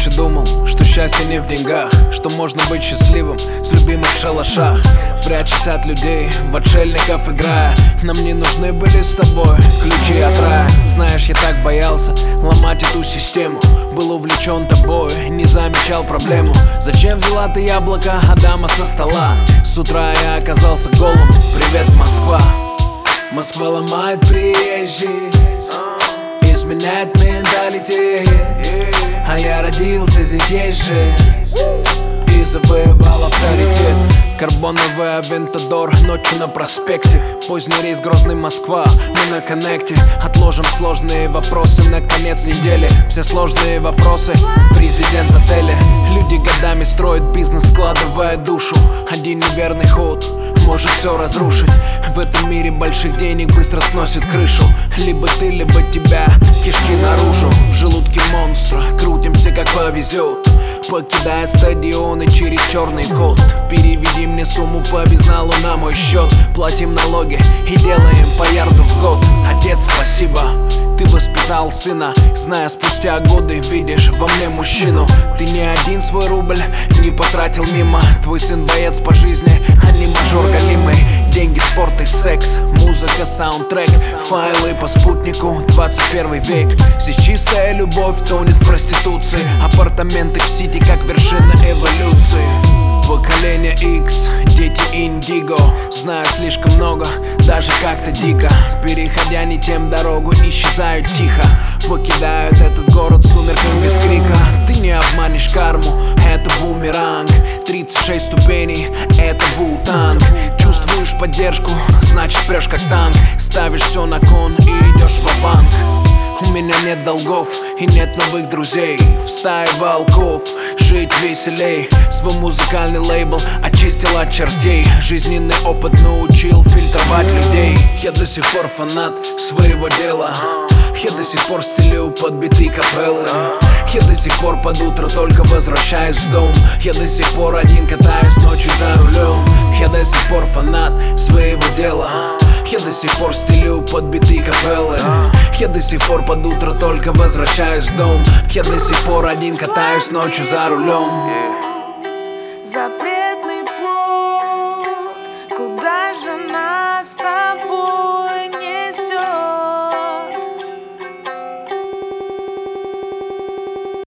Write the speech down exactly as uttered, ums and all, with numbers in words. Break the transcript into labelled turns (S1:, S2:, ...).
S1: раньше думал, что счастье не в деньгах, что можно быть счастливым с любимым в шалашах, прячась от людей, в отшельников играя. Нам не нужны были с тобой ключи от рая. Знаешь, я так боялся ломать эту систему, был увлечен тобой, не замечал проблему. Зачем взяла ты яблоко Адама со стола? С утра я оказался голым, привет, Москва. Москва ломает приезжих, изменяет менталитет, а я родился здесь, есть же, и завоевал авторитет. Карбоновый Авентадор, ночью на проспекте, поздний рейс Грозный, Москва, мы на коннекте. Отложим сложные вопросы на конец недели, все сложные вопросы, президент отеля. Люди годами строят бизнес, вкладывая душу, один неверный ход может все разрушить. В этом мире больших денег быстро сносит крышу. Либо ты, либо тебя, кишки наружу. В желудке монстра, крутимся как повезет, покидая стадионы через черный код. Переведи мне сумму по безналу на мой счет, платим налоги и делаем по ярду в год. Отец, спасибо, ты воспитал сына, зная спустя годы, видишь во мне мужчину. Ты ни один свой рубль не потратил мимо, твой сын боец по жизни, а не мажор галимый. Деньги, спорт и секс, музыка, саундтрек, файлы по спутнику, двадцать первый век. Здесь чистая любовь тонет в проституции, апартаменты в сити как вершина эволюции. Поколение X, дети индиго, знают слишком много, даже как-то дико. Переходя не тем дорогу, исчезают тихо, покидают этот город в сумерках без крика. Ты не обманешь карму, это бумеранг. Тридцать шесть ступеней, это Ву-Танг. Чувствуешь поддержку, значит прешь как танк. Ставишь все на кон и идешь ва-банк. У меня нет долгов и нет новых друзей. В стае волков жить веселей. Свой музыкальный лейбл очистил от чертей. Жизненный опыт научил фильтровать людей. Я до сих пор фанат своего дела. Я до сих пор стелю под биты капеллы. Я до сих пор под утро только возвращаюсь в дом. Я до сих пор один катаюсь ночью за рулем. Я до сих пор фанат своего дела. Я до сих пор стелю под биты капеллы. Я до сих пор под утро только возвращаюсь в дом. Я до сих пор один катаюсь ночью за рулем.